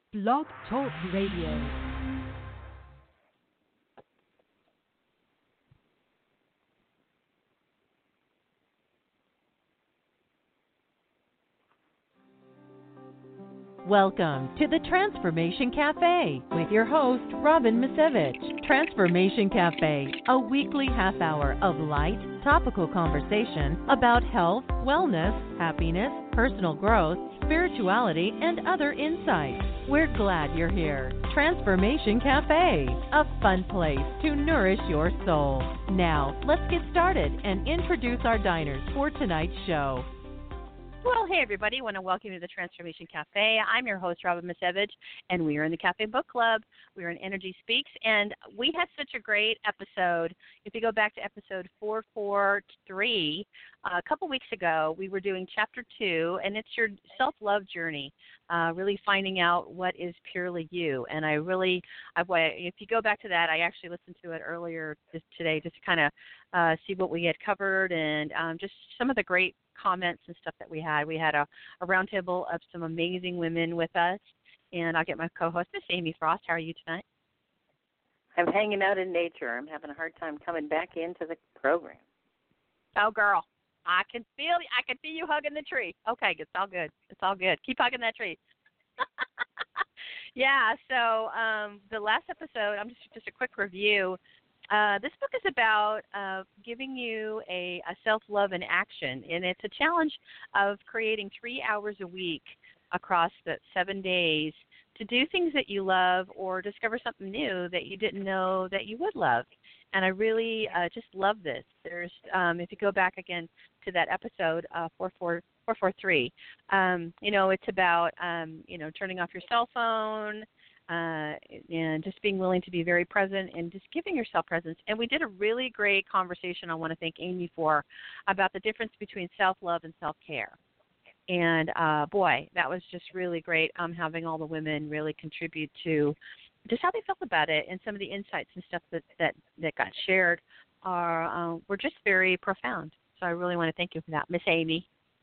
Blog Talk Radio. Welcome to the Transformation Cafe with your host, Robin Misevich. Transformation Cafe, a weekly half hour of light, topical conversation about health, wellness, happiness, personal growth, spirituality, and other insights. We're glad you're here. Transformation Cafe, a fun place to nourish your soul. Now, let's get started and introduce our diners for tonight's show. Well, hey, everybody. I want to welcome you to the Transformation Cafe. I'm your host, Robin Misevich, and we are in the Cafe Book Club. We are in Energy Speaks, and we had such a great episode. If you go back to episode 443, a couple weeks ago, we were doing Chapter 2, and it's your self-love journey, really finding out what is purely you. And if you go back to that, I actually listened to it earlier today just to kind of see what we had covered and just some of the great comments and stuff that we had. We had a roundtable of some amazing women with us, and I'll get my co-host, Miss Amy Frost. How are you tonight? I'm hanging out in nature. I'm having a hard time coming back into the program. Oh, girl, I can feel you hugging the tree. Okay, it's all good. It's all good. Keep hugging that tree. Yeah. So the last episode, I'm just a quick review. This book is about giving you a self-love in action, and it's a challenge of creating 3 hours a week across the 7 days to do things that you love or discover something new that you didn't know that you would love. And I really just love this. There's, if you go back again to that episode 443, it's about, turning off your cell phone, and just being willing to be very present and just giving yourself presence. And we did a really great conversation I want to thank Amy for about the difference between self-love and self-care. And, boy, that was just really great having all the women really contribute to just how they felt about it, and some of the insights and stuff that got shared were just very profound. So I really want to thank you for that, Miss Amy.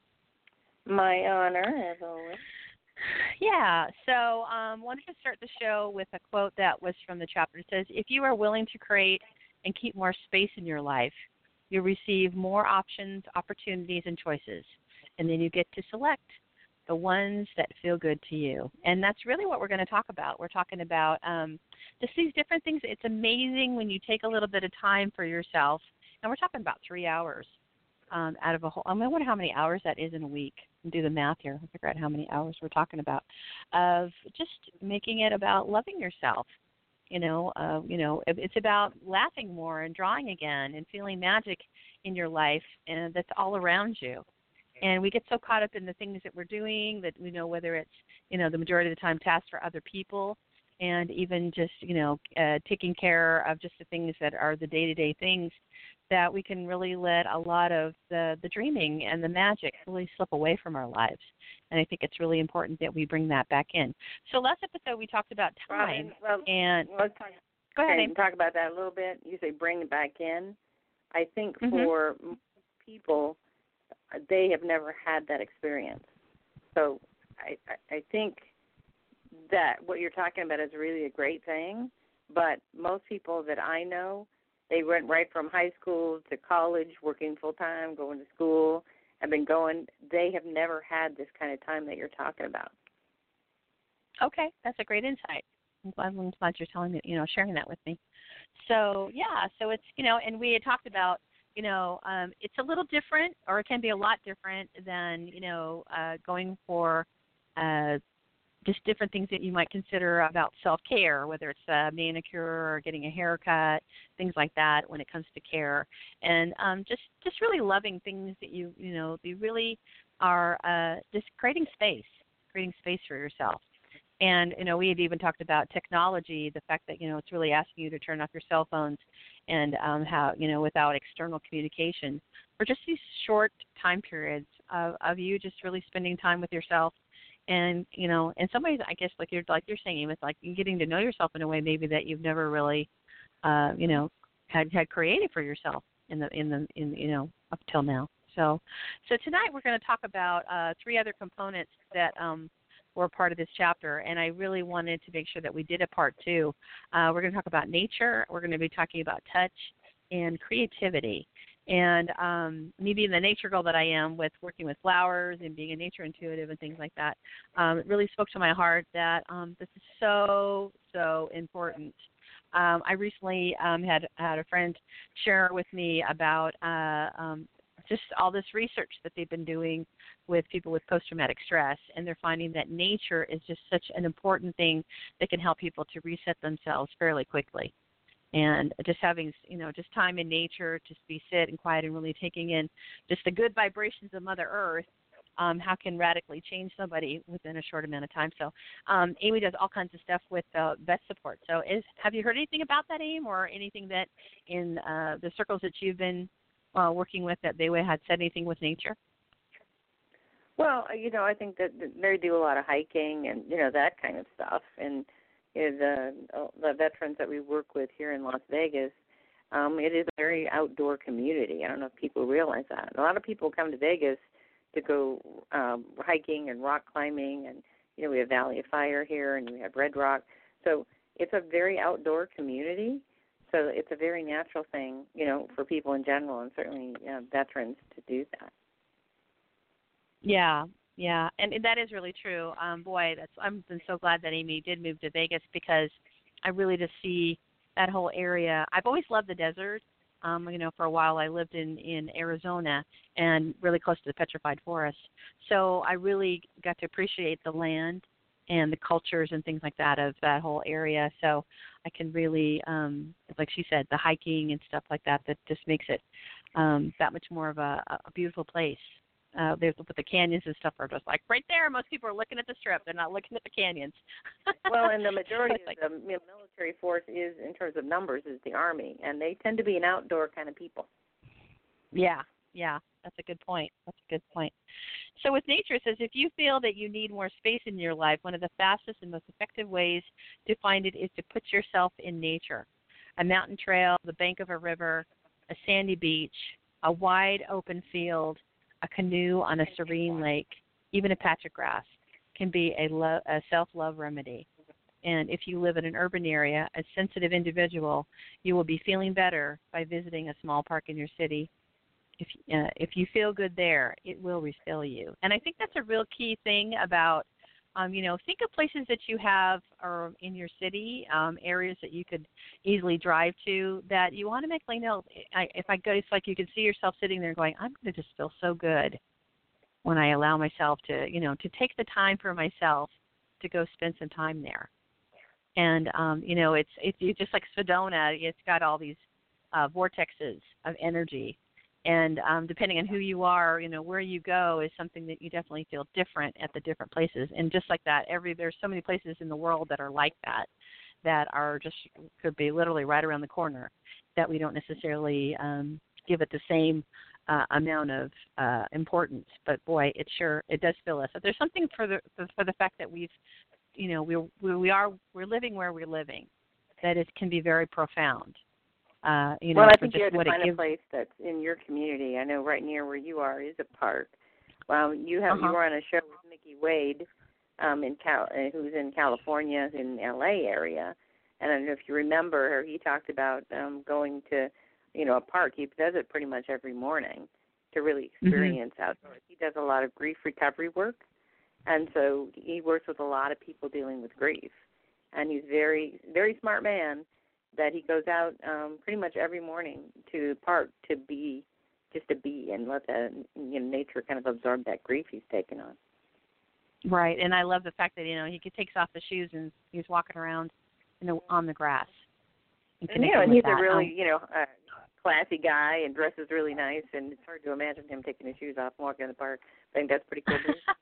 My honor, as always. Yeah, so wanted to start the show with a quote that was from the chapter. It says, if you are willing to create and keep more space in your life, you'll receive more options, opportunities, and choices. And then you get to select the ones that feel good to you. And that's really what we're going to talk about. We're talking about just these different things. It's amazing when you take a little bit of time for yourself. And we're talking about 3 hours out of a whole. I wonder how many hours that is in a week. Do the math here and figure out how many hours we're talking about of just making it about loving yourself. It's about laughing more and drawing again and feeling magic in your life, and that's all around you. And we get so caught up in the things that we're doing that we know whether it's, the majority of the time tasks for other people, and even just, taking care of just the things that are the day-to-day things, that we can really let a lot of the dreaming and the magic really slip away from our lives. And I think it's really important that we bring that back in. So last episode we talked about time. Go ahead, and talk about that a little bit. You say bring it back in. I think for people, they have never had that experience. So I think that what you're talking about is really a great thing, but most people that I know, they went right from high school to college, working full-time, going to school, they have never had this kind of time that you're talking about. Okay, that's a great insight. I'm glad you're telling me, sharing that with me. So, yeah, so it's, and we had talked about, it's a little different, or it can be a lot different than, going for just different things that you might consider about self-care, whether it's a manicure or getting a haircut, things like that when it comes to care. And just really loving things that you really are just creating space for yourself. And, we had even talked about technology, the fact that, it's really asking you to turn off your cell phones and how, without external communication, for just these short time periods of you just really spending time with yourself. And, in some ways, I guess, like you're saying, it's like you're getting to know yourself in a way maybe that you've never really, had created for yourself up till now. So tonight we're going to talk about 3 other components that were part of this chapter, and I really wanted to make sure that we did a part 2. We're going to talk about nature. We're going to be talking about touch and creativity. And me being the nature girl that I am, with working with flowers and being a nature intuitive and things like that, it really spoke to my heart that this is so, so important. I recently had a friend share with me about just all this research that they've been doing with people with post-traumatic stress, and they're finding that nature is just such an important thing that can help people to reset themselves fairly quickly. And just having, just time in nature, just be sit and quiet and really taking in just the good vibrations of Mother Earth, how can radically change somebody within a short amount of time. So Amy does all kinds of stuff with vet support. So have you heard anything about that, Amy, or anything that in the circles that you've been working with that they had said anything with nature? Well, I think that they do a lot of hiking and, that kind of stuff. And the veterans that we work with here in Las Vegas, it is a very outdoor community. I don't know if people realize that. A lot of people come to Vegas to go hiking and rock climbing, and we have Valley of Fire here, and we have Red Rock. So it's a very outdoor community. So it's a very natural thing, for people in general, and certainly veterans to do that. Yeah, and that is really true. Boy, I'm been so glad that Amy did move to Vegas, because I really just see that whole area. I've always loved the desert. For a while I lived in Arizona and really close to the petrified forest. So I really got to appreciate the land and the cultures and things like that of that whole area. So I can really, like she said, the hiking and stuff like that just makes it that much more of a beautiful place. There's with the canyons and stuff are just like right there. Most people are looking at the strip. They're not looking at the canyons. Well, and the majority of the military force is, in terms of numbers, is the Army, and they tend to be an outdoor kind of people. Yeah, that's a good point. So with nature, it says, if you feel that you need more space in your life, one of the fastest and most effective ways to find it is to put yourself in nature. A mountain trail, the bank of a river, a sandy beach, a wide open field, a canoe on a serene lake, even a patch of grass can be a self-love remedy. And if you live in an urban area, a sensitive individual, you will be feeling better by visiting a small park in your city. If you feel good there, it will refill you. And I think that's a real key thing about, think of places that you have or in your city, areas that you could easily drive to that you want to make, if I go, it's like you can see yourself sitting there going, I'm going to just feel so good when I allow myself to, to take the time for myself to go spend some time there. And, it's just like Sedona. It's got all these vortexes of energy. And depending on who you are, where you go is something that you definitely feel different at the different places. And just like that, there's so many places in the world that are like that are just could be literally right around the corner, that we don't necessarily give it the same amount of importance. But boy, it does fill us. So there's something for the fact that we're living where we're living, that it can be very profound. I think you have to find a place that's in your community. I know right near where you are is a park. You were on a show with Mickey Wade, who's in California, in the LA area, and I don't know if you remember her. He talked about going to, a park. He does it pretty much every morning to really experience outdoors. He does a lot of grief recovery work, and so he works with a lot of people dealing with grief, and he's very, very smart man. That he goes out pretty much every morning to the park to be and let the nature kind of absorb that grief he's taken on. Right, and I love the fact that he takes off the shoes and he's walking around on the grass. And he's a really classy guy and dresses really nice, and it's hard to imagine him taking his shoes off and walking in the park. I think that's pretty cool.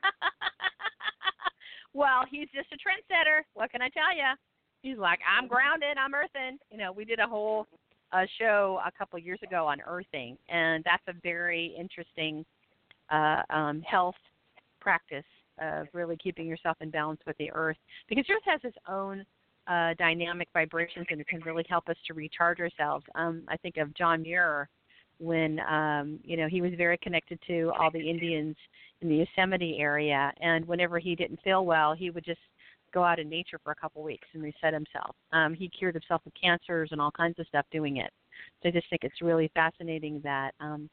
Well, he's just a trendsetter. What can I tell you? He's like, I'm grounded, I'm earthing. We did a whole show a couple of years ago on earthing, and that's a very interesting health practice of really keeping yourself in balance with the earth, because earth has its own dynamic vibrations, and it can really help us to recharge ourselves. I think of John Muir, when he was very connected to all the Indians in the Yosemite area, and whenever he didn't feel well, he would just go out in nature for a couple weeks and reset himself. He cured himself of cancers and all kinds of stuff doing it. So I just think it's really fascinating that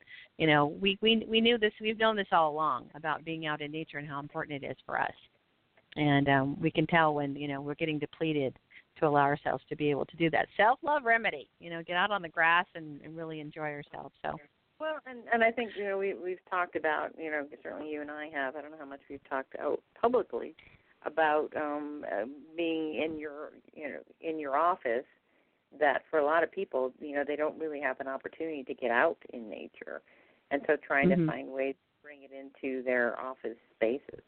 we knew this, we've known this all along about being out in nature and how important it is for us. And we can tell when we're getting depleted to allow ourselves to be able to do that. Self-love remedy, get out on the grass and really enjoy ourselves. So. Well, and I think we've talked about certainly you and I have. I don't know how much we've talked out publicly about being in your office. That for a lot of people, they don't really have an opportunity to get out in nature, and so trying to find ways to bring it into their office spaces.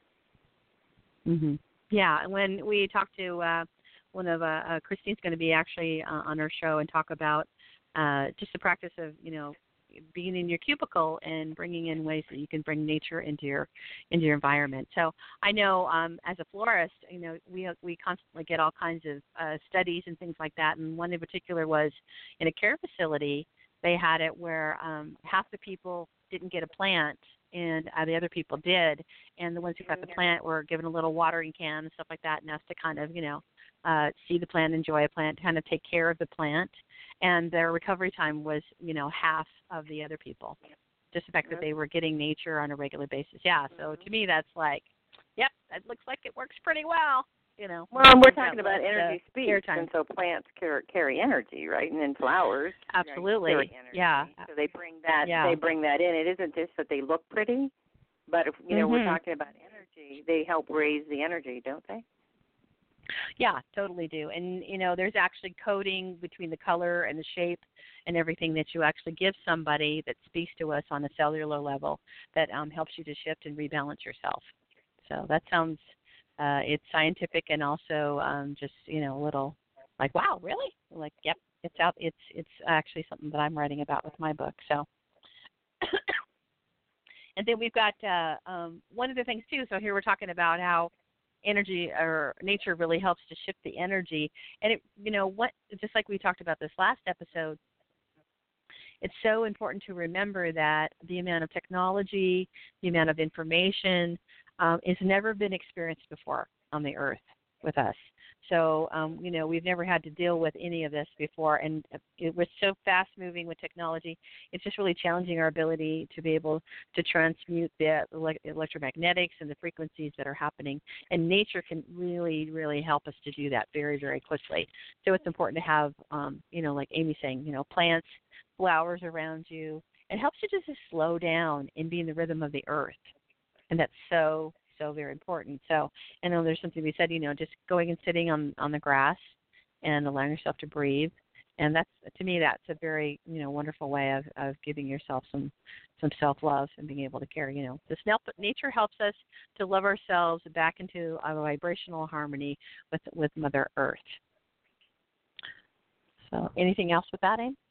Mm-hmm. Yeah, when we talked to one of Christine's going to be actually on our show and talk about just the practice of being in your cubicle and bringing in ways that you can bring nature into your environment. So I know as a florist, we constantly get all kinds of studies and things like that. And one in particular was in a care facility. They had it where half the people didn't get a plant and the other people did. And the ones who got the plant were given a little watering can and stuff like that, and asked to kind of, see the plant, enjoy a plant, kind of take care of the plant. And their recovery time was, half of the other people. Just the fact that they were getting nature on a regular basis. Yeah, so to me that's like, yep, that looks like it works pretty well. Well, we're talking about energy speaks, and so plants carry energy, right? And then flowers, absolutely, carry energy. Yeah. So they bring that. Yeah. They bring that in. It isn't just that they look pretty, but if we're talking about energy, they help raise the energy, don't they? Yeah, totally do. And there's actually coding between the color and the shape and everything that you actually give somebody that speaks to us on a cellular level that helps you to shift and rebalance yourself. So that sounds. It's scientific and also just a little like, wow, really? Like, yep, it's out. It's actually something that I'm writing about with my book. So, and then we've got one of the things too. So here we're talking about how energy or nature really helps to shift the energy, and just like we talked about this last episode. It's so important to remember that the amount of technology, the amount of information, has never been experienced before on the earth with us. So, we've never had to deal with any of this before, and we're so fast-moving with technology, it's just really challenging our ability to be able to transmute the electromagnetics and the frequencies that are happening, and nature can really, really help us to do that very, very quickly. So it's important to have, like Amy's saying, plants, flowers around you. It helps you just to slow down and be in the rhythm of the earth. And that's so very important. So I know there's something we said, just going and sitting on the grass and allowing yourself to breathe. And that's, to me, that's a very, wonderful way of giving yourself some self-love and being able to carry, nature helps us to love ourselves back into a vibrational harmony with Mother Earth. So anything else with that, Aim?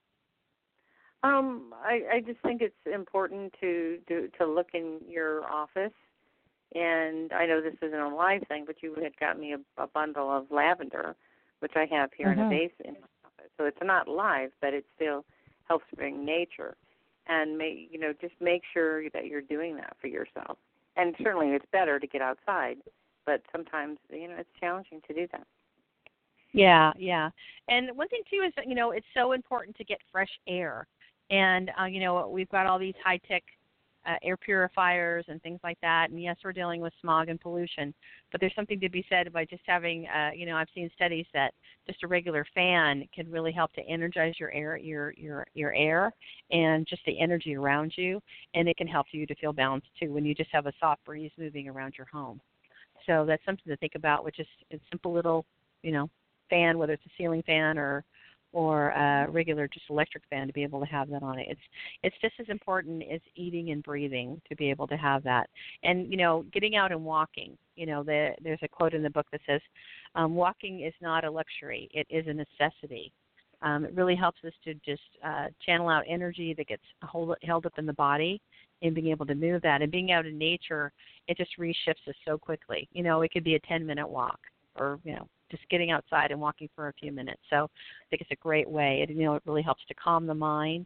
I just think it's important to look in your office, and I know this isn't a live thing, but you had got me a bundle of lavender, which I have here in a vase in my office. So it's not live, but it still helps bring nature, and just make sure that you're doing that for yourself. And certainly it's better to get outside, but sometimes it's challenging to do that. Yeah. And one thing too is that it's so important to get fresh air. And, we've got all these high-tech air purifiers and things like that. And, yes, we're dealing with smog and pollution. But there's something to be said by just having, I've seen studies that just a regular fan can really help to energize your air, your air and just the energy around you. And it can help you to feel balanced, too, when you just have a soft breeze moving around your home. So that's something to think about, which is a simple little, fan, whether it's a ceiling fan or a regular just electric fan, to be able to have that on it. It's just as important as eating and breathing to be able to have that. And, getting out and walking, there's a quote in the book that says, walking is not a luxury, it is a necessity. It really helps us to just channel out energy that gets held up in the body and being able to move that. And being out in nature, it just reshifts us so quickly. It could be a 10-minute walk or, just getting outside and walking for a few minutes. So I think it's a great way. It really helps to calm the mind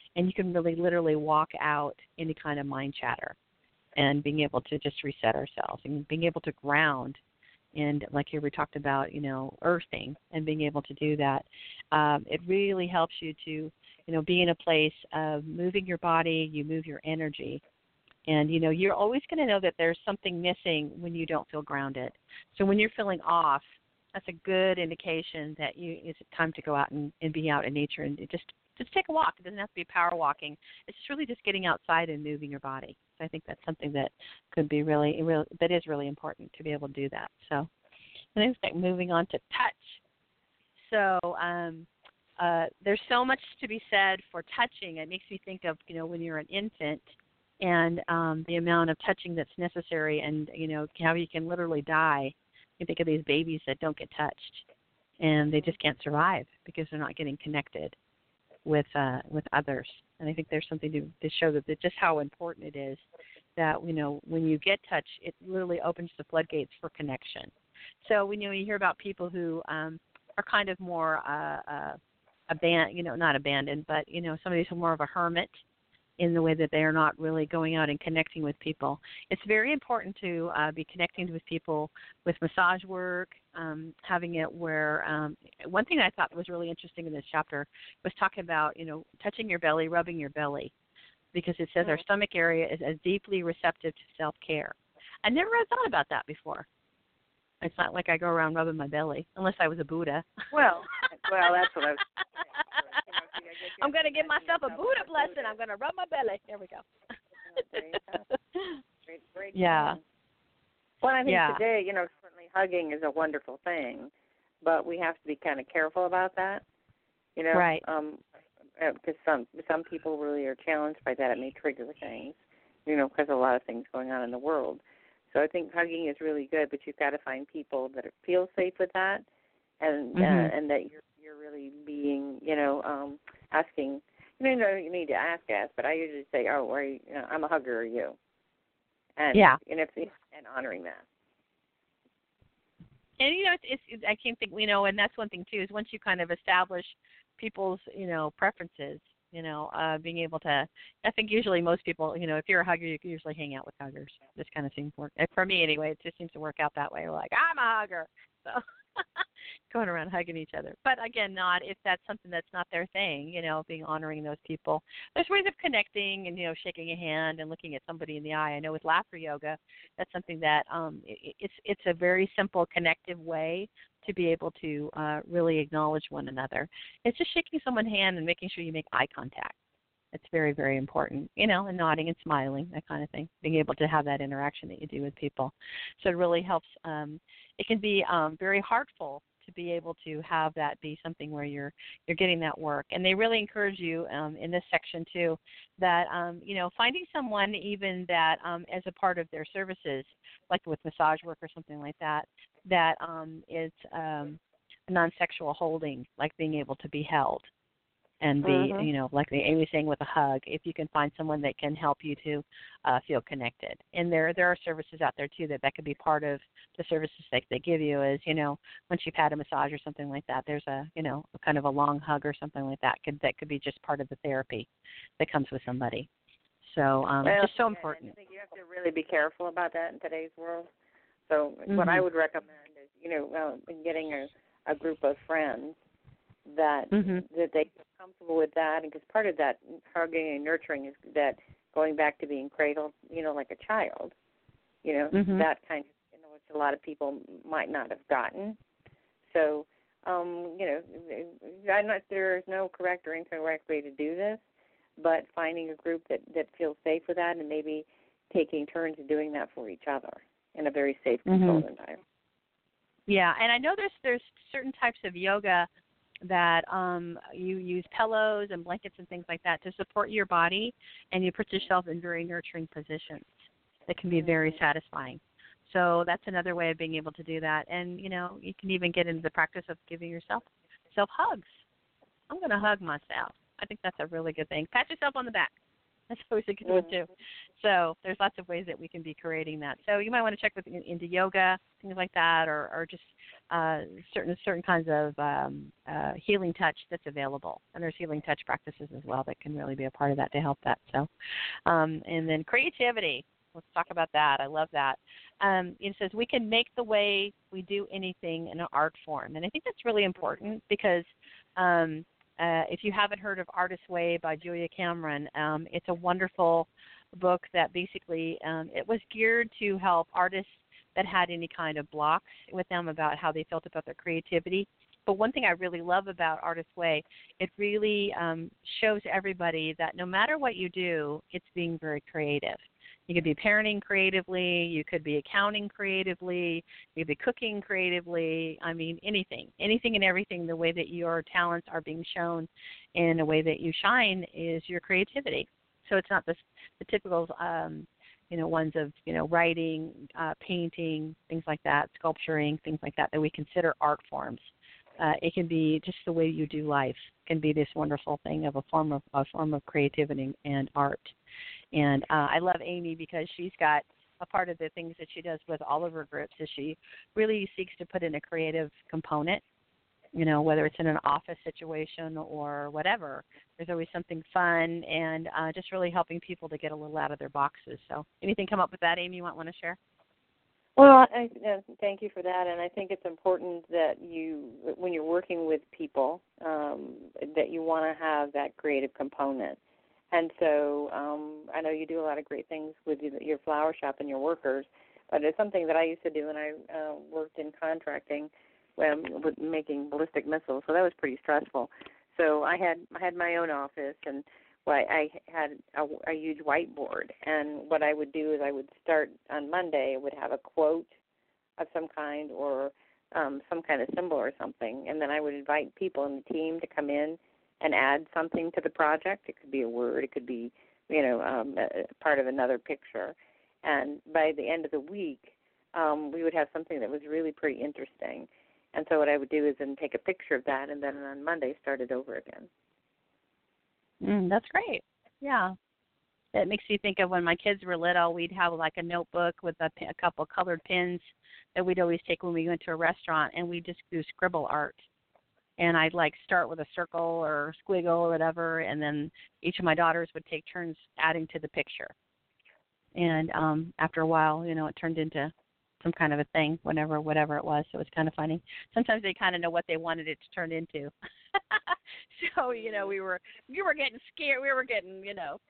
and you can really literally walk out any kind of mind chatter and being able to just reset ourselves and being able to ground. And like here we talked about, earthing and being able to do that. It really helps you to, be in a place of moving your body, you move your energy. And, you're always going to know that there's something missing when you don't feel grounded. So when you're feeling off, that's a good indication that it's time to go out and be out in nature and just take a walk. It doesn't have to be power walking. It's just really just getting outside and moving your body. So I think that's something that could be that is really important to be able to do that. So I think it's moving on to touch. So there's so much to be said for touching. It makes me think of, when you're an infant and the amount of touching that's necessary and, how you can literally die. You think of these babies that don't get touched and they just can't survive because they're not getting connected with others. And I think there's something to show that just how important it is that, when you get touched, it literally opens the floodgates for connection. So when you hear about people who are kind of more not abandoned, but, somebody who's more of a hermit in the way that they are not really going out and connecting with people. It's very important to be connecting with people with massage work, having it where one thing I thought was really interesting in this chapter was talking about, touching your belly, rubbing your belly, because it says our stomach area is as deeply receptive to self-care. I never had thought about that before. It's not like I go around rubbing my belly, unless I was a Buddha. Well, that's what I was I'm going to give myself a Buddha blessing. I'm going to rub my belly. There we go. Great. Yeah. Well, I think today, certainly hugging is a wonderful thing, but we have to be kind of careful about that, Right. Because some people really are challenged by that. It may trigger things, because of a lot of things going on in the world. So I think hugging is really good, but you've got to find people that feel safe with that, and and that you're really being, asking. You need to ask, but I usually say, "Oh, are you, I'm a hugger, are you?" And and honoring that. And it's I can't think, and that's one thing too is once you kind of establish people's preferences, being able to. I think usually most people, if you're a hugger, you can usually hang out with huggers. This kind of seems to work for me anyway. It just seems to work out that way. We're like, I'm a hugger, so going around hugging each other. But again, not if that's something that's not their thing. Being honoring those people. There's ways of connecting and shaking a hand and looking at somebody in the eye. I know with laughter yoga, that's something that it's a very simple connective way to be able to really acknowledge one another. It's just shaking someone's hand and making sure you make eye contact. It's very, very important, and nodding and smiling, that kind of thing, being able to have that interaction that you do with people. So it really helps. It can be very heartful to be able to have that be something where you're getting that work. And they really encourage you in this section, too, that, finding someone even that as a part of their services, like with massage work or something like that, that is non-sexual holding, like being able to be held. And be, like Amy was saying with a hug, if you can find someone that can help you to feel connected. And there are services out there, too, that could be part of the services that they give you is, once you've had a massage or something like that, there's a kind of a long hug or something like that could be just part of the therapy that comes with somebody. So it's just so important. I think you have to really be careful about that in today's world. So what I would recommend is, getting a group of friends that that they feel comfortable with that, and because part of that hugging and nurturing is that going back to being cradled, like a child, that kind of, which a lot of people might not have gotten. So, there's no correct or incorrect way to do this, but finding a group that feels safe with that, and maybe taking turns in doing that for each other in a very safe, controlled environment. Yeah, and I know there's certain types of yoga that you use pillows and blankets and things like that to support your body, and you put yourself in very nurturing positions that can be very satisfying. So that's another way of being able to do that. And, you can even get into the practice of giving yourself hugs. I'm going to hug myself. I think that's a really good thing. Pat yourself on the back. That's always a good one too. So there's lots of ways that we can be creating that. So you might want to check into yoga, things like that, or just certain kinds of healing touch that's available. And there's healing touch practices as well that can really be a part of that to help that. So, and then creativity. Let's talk about that. I love that. It says we can make the way we do anything in an art form. And I think that's really important because if you haven't heard of Artist's Way by Julia Cameron, it's a wonderful book that basically it was geared to help artists that had any kind of blocks with them about how they felt about their creativity. But one thing I really love about Artist's Way, it really shows everybody that no matter what you do, it's being very creative. You could be parenting creatively, you could be accounting creatively, you could be cooking creatively. I mean, anything and everything. The way that your talents are being shown in a way that you shine is your creativity. So it's not the typical, ones of, writing, painting, things like that, sculpturing, things like that we consider art forms. It can be just the way you do life. It can be this wonderful thing of a form of creativity and art. And I love Amy because she's got a part of the things that she does with all of her groups is she really seeks to put in a creative component, whether it's in an office situation or whatever. There's always something fun and just really helping people to get a little out of their boxes. So anything come up with that, Amy, you might want to share? Well, I thank you for that, and I think it's important that when you're working with people, that you want to have that creative component. And so I know you do a lot of great things with your flower shop and your workers, but it's something that I used to do when I worked in contracting with making ballistic missiles, so that was pretty stressful. So I had my own office, and I had a huge whiteboard, and what I would do is I would start on Monday, I would have a quote of some kind or some kind of symbol or something, and then I would invite people in the team to come in and add something to the project. It could be a word, it could be, part of another picture. And by the end of the week, we would have something that was really pretty interesting. And so what I would do is then take a picture of that, and then on Monday start it over again. That's great. Yeah. It makes me think of when my kids were little, we'd have like a notebook with a couple colored pens that we'd always take when we went to a restaurant, and we'd just do scribble art. And I'd start with a circle or squiggle or whatever, and then each of my daughters would take turns adding to the picture. And after a while, it turned into some kind of a thing, whatever it was. So it was kind of funny. Sometimes they kind of know what they wanted it to turn into. So, we were getting scared. We were getting,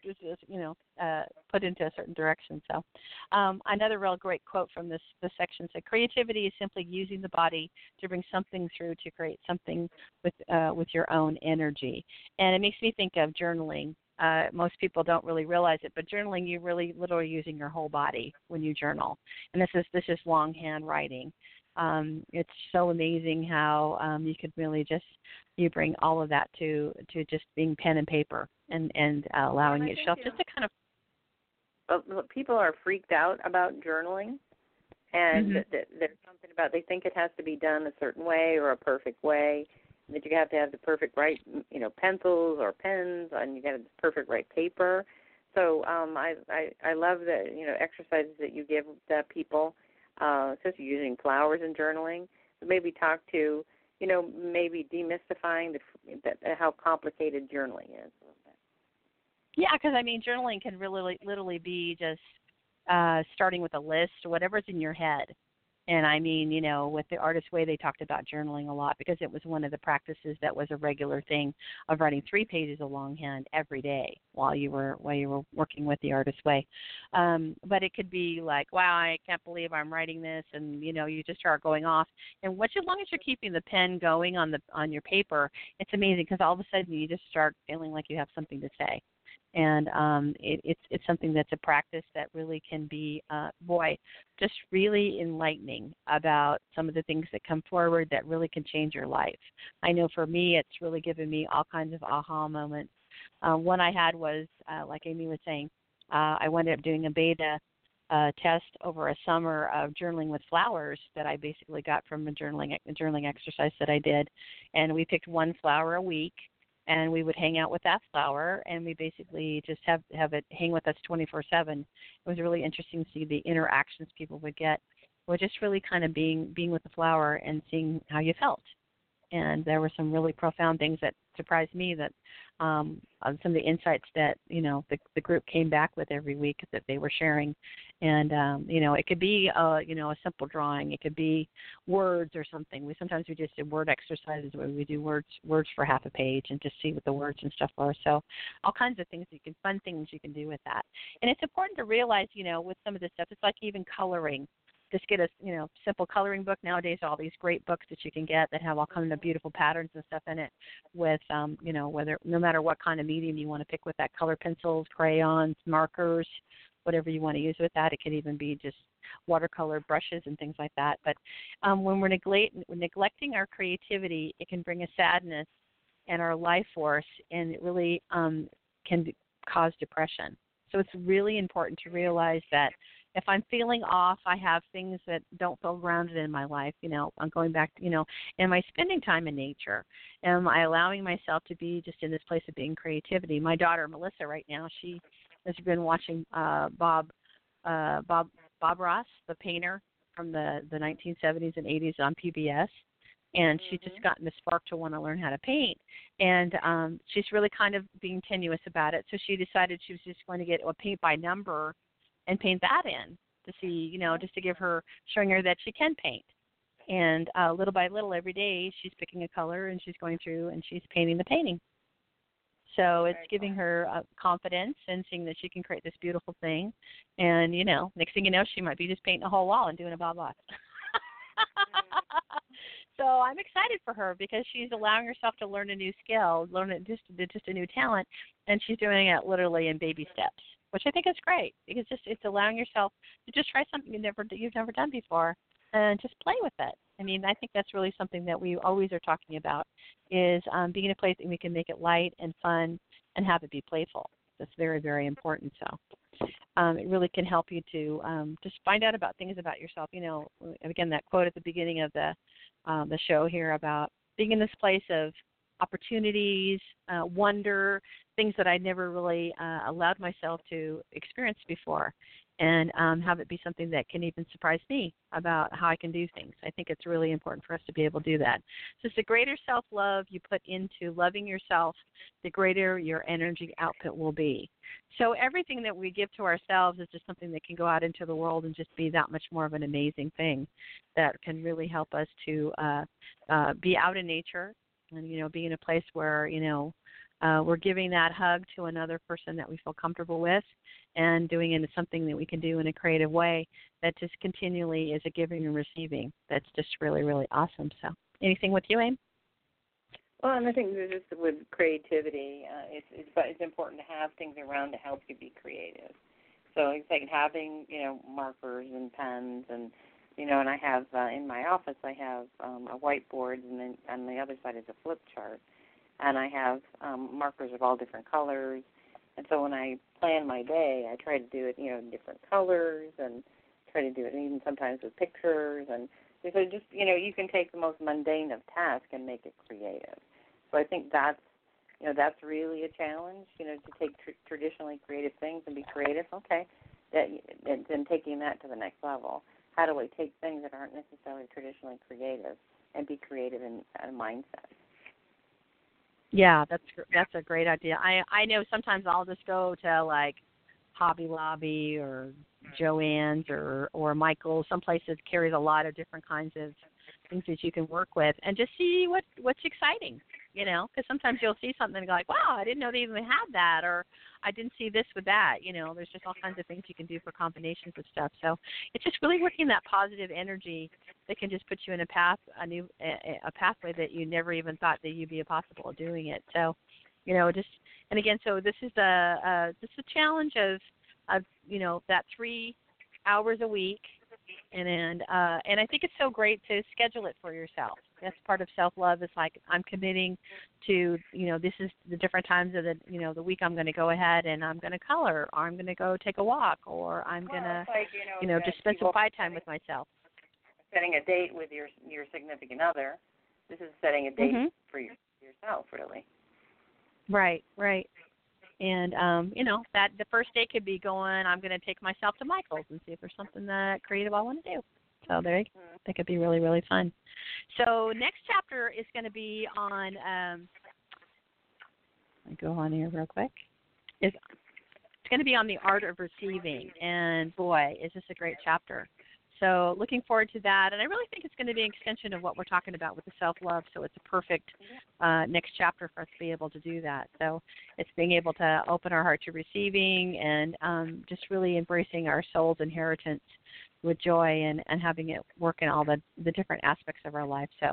put into a certain direction. So another real great quote from this section said, creativity is simply using the body to bring something through to create something with your own energy. And it makes me think of journaling. Most people don't really realize it, but journaling, you're really literally using your whole body when you journal. And this is longhand writing. It's so amazing how you could really you bring all of that to just being pen and paper and allowing yourself just to kind of. Well, people are freaked out about journaling, and there's something about they think it has to be done a certain way or a perfect way, and that you have to have the perfect right, pencils or pens, and you got the perfect right paper. So I love the exercises that you give the people, especially using flowers in journaling. Maybe talk to maybe demystifying how complicated journaling is. Yeah, because journaling can really literally be just starting with a list, whatever's in your head. And with the Artist's Way, they talked about journaling a lot because it was one of the practices that was a regular thing of writing 3 pages of longhand every day while you were working with the Artist's Way. But it could be like, wow, I can't believe I'm writing this, and you just start going off. And as long as you're keeping the pen going on your paper, it's amazing because all of a sudden you just start feeling like you have something to say. And it's something that's a practice that really can be, just really enlightening about some of the things that come forward that really can change your life. I know for me, it's really given me all kinds of aha moments. One I had was, like Amy was saying, I wound up doing a beta test over a summer of journaling with flowers that I basically got from a journaling exercise that I did. And we picked one flower a week. and we would hang out with that flower, and we basically just have it hang with us 24/7. It was really interesting to see the interactions people would get with just really kind of being with the flower and seeing how you felt. And there were some really profound things that surprised me, that some of the insights that the group came back with every week that they were sharing. And it could be a simple drawing, it could be words or something. We just did word exercises where we do words for half a page and just see what the words and stuff are. So all kinds of fun things you can do with that. And it's important to realize, with some of this stuff, it's like even coloring. Just get a simple coloring book. Nowadays, all these great books that you can get that have all kinds of beautiful patterns and stuff in it, with whether no matter what kind of medium you want to pick with that, color pencils, crayons, markers, whatever you want to use with that. It could even be just watercolor brushes and things like that. But when we're neglecting our creativity, it can bring a sadness in our life force, and it really can cause depression. So it's really important to realize that if I'm feeling off, I have things that don't feel grounded in my life, I'm going back to, am I spending time in nature? Am I allowing myself to be just in this place of being creativity? My daughter, Melissa, right now, she has been watching Bob Ross, the painter from the 1970s and 80s on PBS. And she's just gotten the spark to want to learn how to paint. And she's really kind of being tenuous about it. So she decided she was just going to get a paint by number and paint that in to see, just to showing her that she can paint. And little by little, every day, she's picking a color and she's going through and she's painting the painting. So it's giving her confidence and seeing that she can create this beautiful thing. And, next thing you know, she might be just painting a whole wall and doing a Bob Ross. So I'm excited for her because she's allowing herself to learn a new skill, just a new talent, and she's doing it literally in baby steps, which I think is great because it's allowing yourself to just try something you've never done before and just play with it. I mean, I think that's really something that we always are talking about is being in a place that we can make it light and fun and have it be playful. That's very, very important. So it really can help you to just find out about things about yourself. Again, that quote at the beginning of the show here about being in this place of opportunities, wonder, things that I never really allowed myself to experience before, and have it be something that can even surprise me about how I can do things. I think it's really important for us to be able to do that. So the greater self-love you put into loving yourself, the greater your energy output will be. So everything that we give to ourselves is just something that can go out into the world and just be that much more of an amazing thing that can really help us to be out in nature and, be in a place where, we're giving that hug to another person that we feel comfortable with and doing it as something that we can do in a creative way that just continually is a giving and receiving. That's just really, really awesome. So anything with you, Aim? Well, and I think just with creativity, it's important to have things around to help you be creative. So it's like having, markers and pens and, and I have, in my office, I have a whiteboard, and then on the other side is a flip chart. And I have markers of all different colors. And so when I plan my day, I try to do it, in different colors and try to do it even sometimes with pictures. And so just, you can take the most mundane of tasks and make it creative. So I think that's really a challenge, to take traditionally creative things and be creative. Okay, then taking that to the next level. How do I take things that aren't necessarily traditionally creative and be creative in a mindset? Yeah, that's a great idea. I know sometimes I'll just go to like Hobby Lobby or Joann's or Michael's, some places carries a lot of different kinds of things that you can work with and just see what's exciting, because sometimes you'll see something and go like, wow, I didn't know they even had that, or I didn't see this with that. There's just all kinds of things you can do for combinations of stuff. So it's just really working that positive energy that can just put you in a pathway that you never even thought that you'd be possible of doing it. So, and again, so this is a challenge of that 3 hours a week. And I think it's so great to schedule it for yourself. That's part of self-love. It's like I'm committing to, this is the different times of the week I'm going to go ahead and I'm going to color, or I'm going to go take a walk, or I'm going to, just spend some quiet time with myself. Setting a date with your significant other. This is setting a date for yourself, really. Right, right. And that the first day could be going, I'm going to take myself to Michael's and see if there's something that creative I want to do. So that could be really, really fun. So next chapter is going to be on. Let me go on here real quick. It's going to be on the art of receiving, and boy, is this a great chapter. So looking forward to that, and I really think it's going to be an extension of what we're talking about with the self-love, so it's a perfect next chapter for us to be able to do that. So it's being able to open our heart to receiving and just really embracing our soul's inheritance with joy and having it work in all the different aspects of our life. So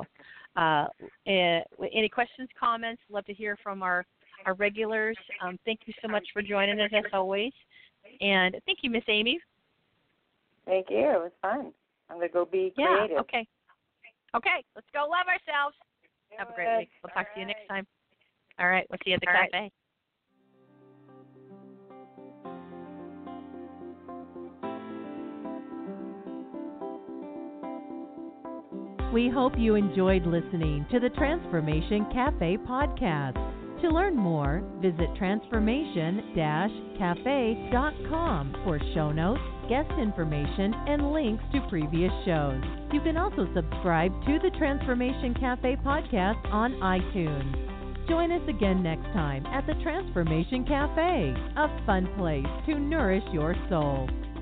any questions, comments, love to hear from our regulars. Thank you so much for joining us as always. And thank you, Miss Amy. Thank you. It was fun. I'm going to go be creative. Yeah, okay. Okay, let's go love ourselves. Have a great week. We'll talk to you next time. All right, we'll see you at the cafe. We hope you enjoyed listening to the Transformation Cafe podcast. To learn more, visit transformation-cafe.com for show notes, guest information, and links to previous shows. You can also subscribe to the Transformation Cafe podcast on iTunes. Join us again next time at the Transformation Cafe, a fun place to nourish your soul.